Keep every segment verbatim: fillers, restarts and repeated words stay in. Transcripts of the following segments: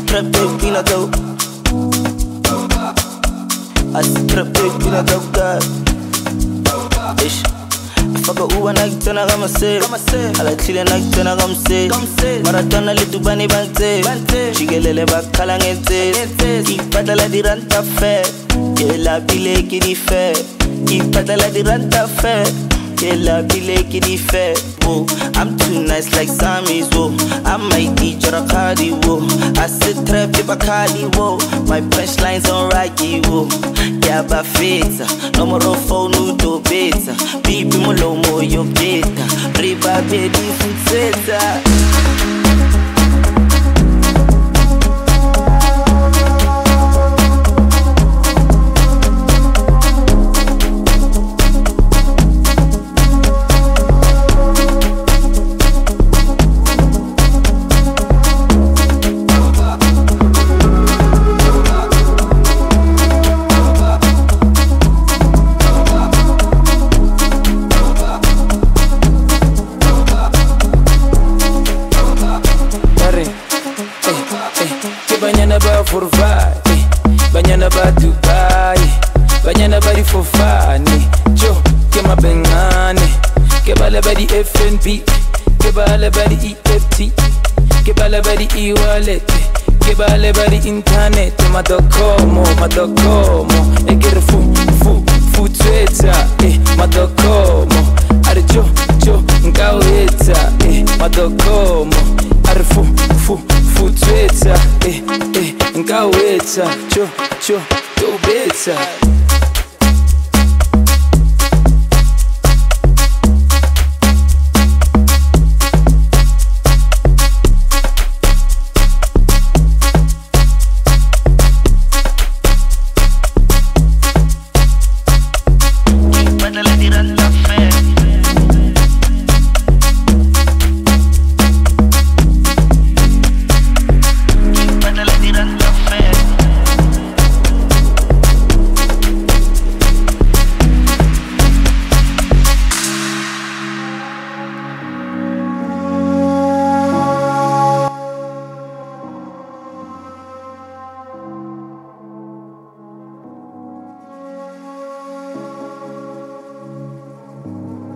trap big pina dope. I see trap big pina dope guy. Ish. Fuck a Uber night tena kama say. Ala chile night tena kama say. Maratona le dubani bante. Chigelele bakala ngete. Ipada la di ranta fe. Yela bile ki di fe. Ipada la di ranta fe. Yela bile ki di fe. Oh, I'm too nice like Sammy's, whoa. I might teach you a cardi, whoa. I sit trap if I cardi, whoa. My punchlines on Rocky, whoa. Yeah, but fita, no more phone, no do beta. People mo low mo yo beta. Riba baby futeta. Banyana ba for vai, banyana ba Dubai, banyana ba di for fani. Jo, ke mabengane, ke bala ba di F N B, ke bala ba di E F T, ke bala ba di e-wallet, ke bala ba di internet. Madokomo, madokomo, e ke re fu fu fu Twitter, eh madokomo, are jo jo ngaweta, eh madokomo, are fu fu fu Twitter, eh eh ngaweta, jo jo do better.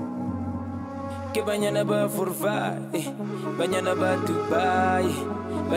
Que banyana ba for vai, banyana ba Dubai.